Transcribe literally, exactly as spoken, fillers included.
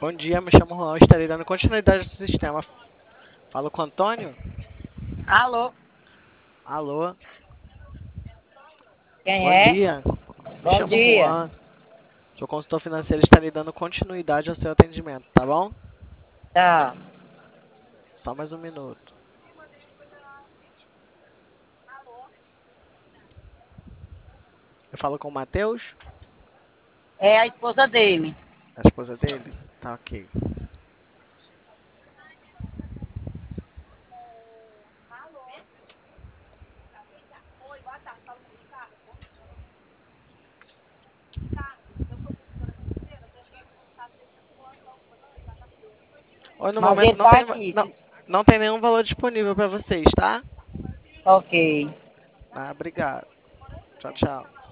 Bom dia, me chamo Juan, estarei dando continuidade ao sistema. Falo com o Antônio? Alô, Alô, quem bom é? dia, me Bom chamo dia. Juan, sou consultor financeiro e estarei dando continuidade ao seu atendimento, tá bom? Tá. Só mais um minuto. Eu falo com o Matheus, É a esposa dele. a esposa dele? Tá ok. Oi, no Mas momento ele não tá tem, aqui. não, não tem nenhum valor disponível para vocês, tá? Ok. Ah, obrigado. Tchau, tchau.